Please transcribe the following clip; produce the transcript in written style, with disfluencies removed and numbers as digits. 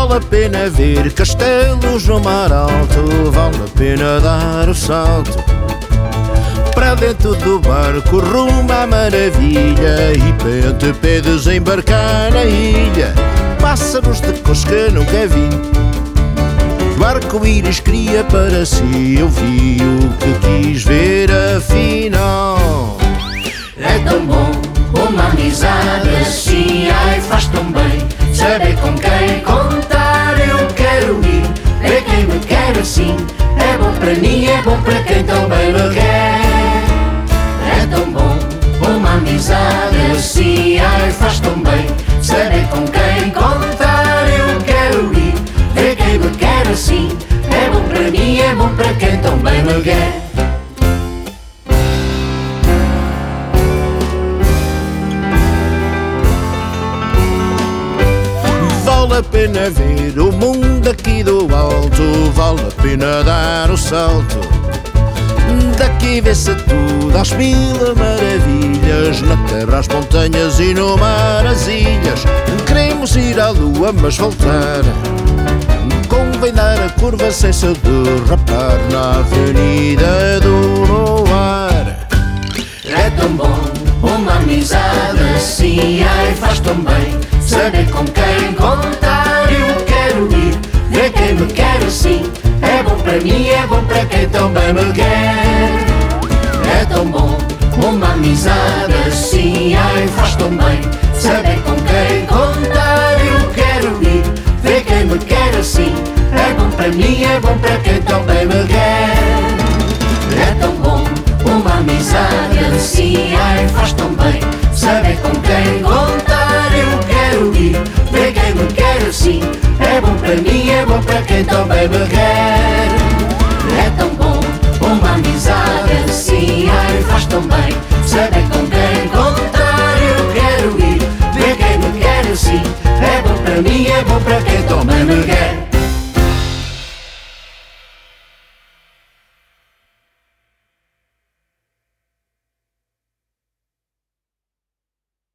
Vale a pena ver castelos no mar alto, vale a pena dar o salto para dentro do barco rumo à maravilha, e pente pé desembarcar na ilha. Pássaros de cores que nunca vi, o arco-íris cria para si. Eu vi o que quis ver afinal. É tão bom uma amizade assim, ai faz tão bem saber com quem contar. Eu quero ir ver quem me quer assim, é bom para mim, é bom para quem também me quer. É tão bom uma amizade assim, ai faz tão bem saber com quem contar. Eu quero ir ver quem me quer assim, é bom para mim, é bom para quem também me quer. Vale a pena ver o mundo aqui do alto, vale a pena dar o salto. Daqui vê-se tudo às mil maravilhas, na terra as montanhas e no mar as ilhas. Queremos ir à lua mas voltar, convém dar a curva sem se derrapar na avenida do luar. É tão bom uma amizade assim, ai faz tão bem saber com quem contar. Eu quero ir ver quem me quer assim, é bom para mim, é bom para quem também me quer. É tão bom uma amizade assim, ai faz tão bem saber com quem contar. Eu quero ir ver quem me quer assim, é bom para mim, é bom para quem também me quer. É tão bom uma amizade assim, ai faz tão bem saber com quem contar. Eu quero ir ver quem me quer assim, é bom para mim, é bom para quem também me quer. É tão bom uma amizade assim, ai faz tão bem saber com quem contar. Eu quero ir ver quem me quer assim, é bom para mim, é bom para quem também me quer.